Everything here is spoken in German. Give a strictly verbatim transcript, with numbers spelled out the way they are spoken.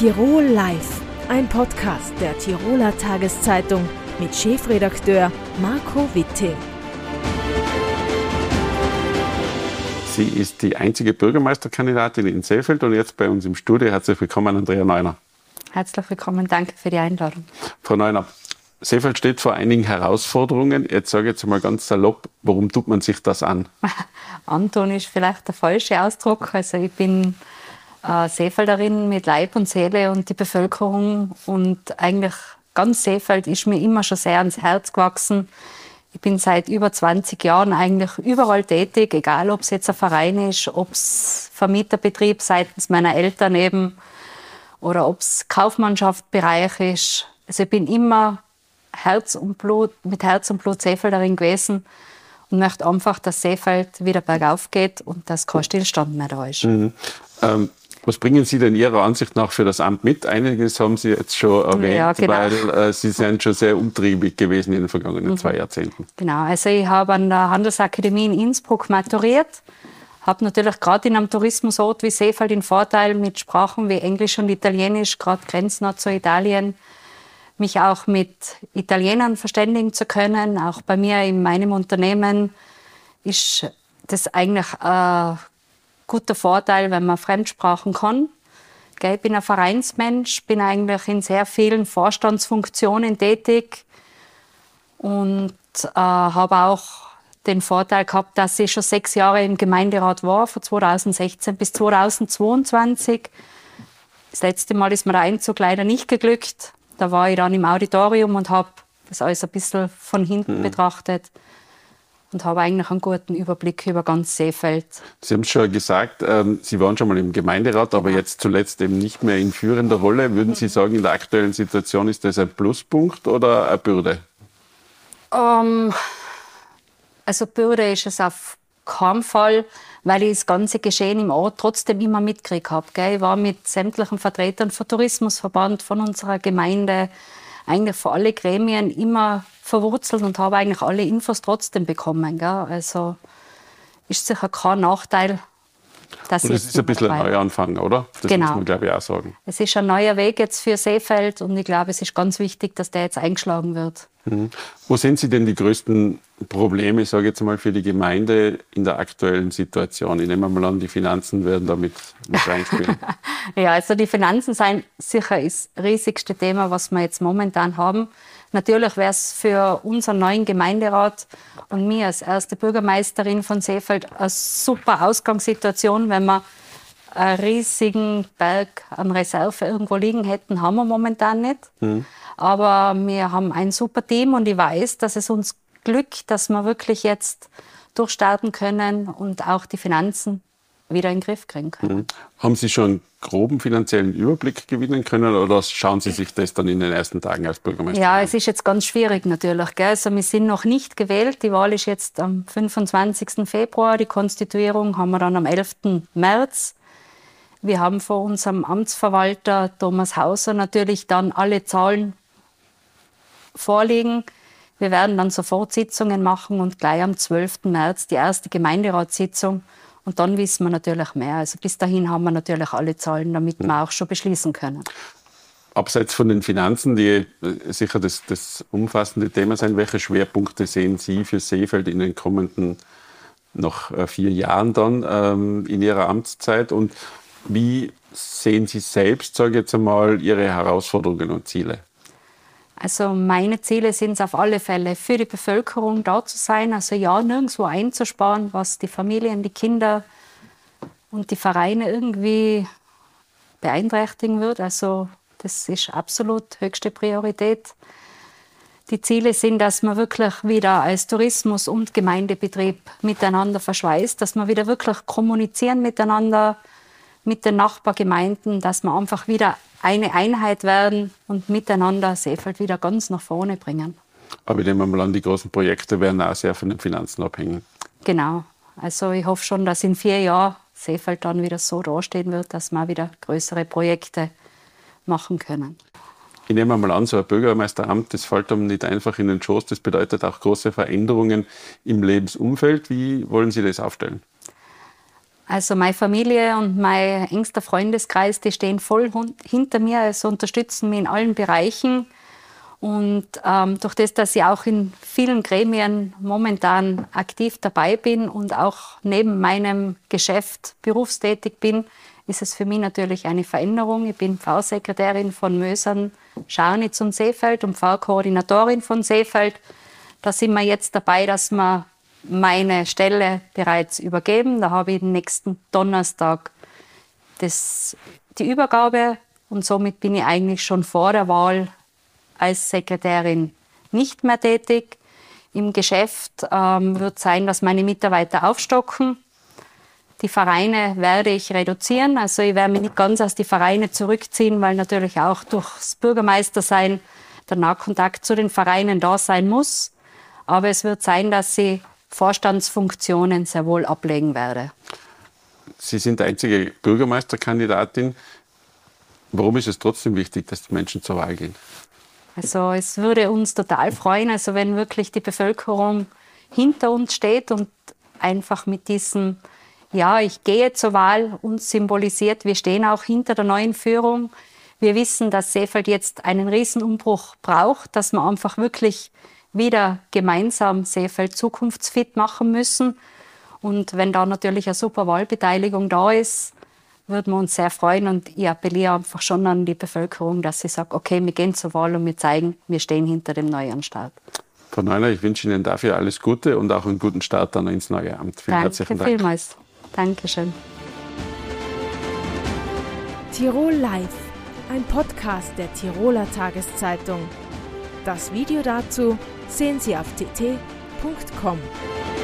Tirol Live, ein Podcast der Tiroler Tageszeitung mit Chefredakteur Marco Witting. Sie ist die einzige Bürgermeisterkandidatin in Seefeld und jetzt bei uns im Studio. Herzlich willkommen, Andrea Neuner. Herzlich willkommen, danke für die Einladung. Frau Neuner, Seefeld steht vor einigen Herausforderungen. Jetzt sage ich jetzt mal ganz salopp, warum tut man sich das an? Antun ist vielleicht der falsche Ausdruck. Also ich bin äh, Seefelderin mit Leib und Seele und die Bevölkerung und eigentlich ganz Seefeld ist mir immer schon sehr ans Herz gewachsen. Ich bin seit über zwanzig Jahren eigentlich überall tätig, egal ob es jetzt ein Verein ist, ob es Vermieterbetrieb seitens meiner Eltern eben oder ob es Kaufmannschaftsbereich ist. Also ich bin immer Herz und Blut, mit Herz und Blut Seefelderin gewesen und möchte einfach, dass Seefeld wieder bergauf geht und dass kein Stillstand mehr da ist. Mhm. Ähm, was bringen Sie denn Ihrer Ansicht nach für das Amt mit? Einiges haben Sie jetzt schon erwähnt, ja, genau. weil äh, Sie sind schon sehr umtriebig gewesen in den vergangenen mhm. zwei Jahrzehnten. Genau, also ich habe an der Handelsakademie in Innsbruck maturiert, habe natürlich gerade in einem Tourismusort wie Seefeld den Vorteil mit Sprachen wie Englisch und Italienisch, gerade grenznah zu Italien, mich auch mit Italienern verständigen zu können. Auch bei mir in meinem Unternehmen ist das eigentlich ein guter Vorteil, wenn man Fremdsprachen kann. Ich bin ein Vereinsmensch, bin eigentlich in sehr vielen Vorstandsfunktionen tätig und äh, habe auch den Vorteil gehabt, dass ich schon sechs Jahre im Gemeinderat war, von zweitausendsechzehn bis zweitausendzweiundzwanzig. Das letzte Mal ist mir der Einzug leider nicht geglückt. Da war ich dann im Auditorium und habe das alles ein bisschen von hinten mhm. betrachtet und habe eigentlich einen guten Überblick über ganz Seefeld. Sie haben es schon gesagt, ähm, Sie waren schon mal im Gemeinderat, aber ja. jetzt zuletzt eben nicht mehr in führender Rolle. Würden Sie sagen, in der aktuellen Situation ist das ein Pluspunkt oder eine Bürde? Um, also Bürde ist es auf keinen Fall, weil ich das ganze Geschehen im Ort trotzdem immer mitgekriegt habe. Ich war mit sämtlichen Vertretern vom Tourismusverband, von unserer Gemeinde, eigentlich von allen Gremien immer verwurzelt und habe eigentlich alle Infos trotzdem bekommen. Also ist sicher kein Nachteil, dass und es ist ein bisschen ein Neuanfang, oder? Das genau. muss man, glaube ich, auch sagen. Es ist ein neuer Weg jetzt für Seefeld und ich glaube, es ist ganz wichtig, dass der jetzt eingeschlagen wird. Mhm. Wo sehen Sie denn die größten Probleme, sage ich jetzt mal, für die Gemeinde in der aktuellen Situation? Ich nehme mal an, die Finanzen werden da mit, mit reinspielen. Ja, also die Finanzen sind sicher das riesigste Thema, was wir jetzt momentan haben. Natürlich wäre es für unseren neuen Gemeinderat und mir als erste Bürgermeisterin von Seefeld eine super Ausgangssituation, wenn wir einen riesigen Berg an Reserve irgendwo liegen hätten, haben wir momentan nicht. Mhm. Aber wir haben ein super Team und ich weiß, dass es uns glückt, dass wir wirklich jetzt durchstarten können und auch die Finanzen wieder in den Griff kriegen können. Mhm. Haben Sie schon einen groben finanziellen Überblick gewinnen können oder schauen Sie sich das dann in den ersten Tagen als Bürgermeister Ja, an? es ist jetzt ganz schwierig natürlich. Gell? Also wir sind noch nicht gewählt. Die Wahl ist jetzt am fünfundzwanzigsten Februar. Die Konstituierung haben wir dann am elften März. Wir haben von unserem Amtsverwalter Thomas Hauser natürlich dann alle Zahlen vorliegen. Wir werden dann sofort Sitzungen machen und gleich am zwölften März die erste Gemeinderatssitzung. Und dann wissen wir natürlich mehr. Also bis dahin haben wir natürlich alle Zahlen, damit ja. wir auch schon beschließen können. Abseits von den Finanzen, die sicher das, das umfassende Thema sein, welche Schwerpunkte sehen Sie für Seefeld in den kommenden noch vier Jahren dann ähm, in Ihrer Amtszeit? Und wie sehen Sie selbst, sage ich jetzt einmal, Ihre Herausforderungen und Ziele? Also meine Ziele sind es auf alle Fälle, für die Bevölkerung da zu sein. Also ja, nirgendwo einzusparen, was die Familien, die Kinder und die Vereine irgendwie beeinträchtigen wird. Also das ist absolut höchste Priorität. Die Ziele sind, dass man wirklich wieder als Tourismus- und Gemeindebetrieb miteinander verschweißt, dass wir wieder wirklich kommunizieren miteinander, mit den Nachbargemeinden, dass wir einfach wieder eine Einheit werden und miteinander Seefeld wieder ganz nach vorne bringen. Aber ich nehme mal an, die großen Projekte werden auch sehr von den Finanzen abhängen. Genau. Also ich hoffe schon, dass in vier Jahren Seefeld dann wieder so dastehen wird, dass wir wieder größere Projekte machen können. Ich nehme mal an, so ein Bürgermeisteramt, das fällt einem nicht einfach in den Schoß. Das bedeutet auch große Veränderungen im Lebensumfeld. Wie wollen Sie das aufstellen? Also meine Familie und mein engster Freundeskreis, die stehen voll hinter mir, also unterstützen mich in allen Bereichen. Und ähm, durch das, dass ich auch in vielen Gremien momentan aktiv dabei bin und auch neben meinem Geschäft berufstätig bin, ist es für mich natürlich eine Veränderung. Ich bin Pfarrsekretärin von Mösern, Scharnitz und Seefeld und Pfarrkoordinatorin von Seefeld. Da sind wir jetzt dabei, dass wir meine Stelle bereits übergeben. Da habe ich den nächsten Donnerstag das, die Übergabe und somit bin ich eigentlich schon vor der Wahl als Sekretärin nicht mehr tätig. Im Geschäft ähm, wird sein, dass meine Mitarbeiter aufstocken. Die Vereine werde ich reduzieren. Also ich werde mich nicht ganz aus die Vereine zurückziehen, weil natürlich auch durchs Bürgermeistersein der Nahkontakt zu den Vereinen da sein muss. Aber es wird sein, dass ich Vorstandsfunktionen sehr wohl ablegen werde. Sie sind die einzige Bürgermeisterkandidatin. Warum ist es trotzdem wichtig, dass die Menschen zur Wahl gehen? Also es würde uns total freuen, also wenn wirklich die Bevölkerung hinter uns steht und einfach mit diesem, ja, ich gehe zur Wahl, uns symbolisiert, wir stehen auch hinter der neuen Führung. Wir wissen, dass Seefeld jetzt einen Riesenumbruch braucht, dass wir einfach wirklich wieder gemeinsam Seefeld zukunftsfit machen müssen. Und wenn da natürlich eine super Wahlbeteiligung da ist, würden wir uns sehr freuen. Und ich appelliere einfach schon an die Bevölkerung, dass sie sagt, okay, wir gehen zur Wahl und wir zeigen, wir stehen hinter dem neuen Start. Frau Neuner, ich wünsche Ihnen dafür alles Gute und auch einen guten Start dann ins neue Amt. Vielen Danke herzlichen Dank. Vielmals. Dankeschön. Tirol Live, ein Podcast der Tiroler Tageszeitung. Das Video dazu sehen Sie auf t t punkt com.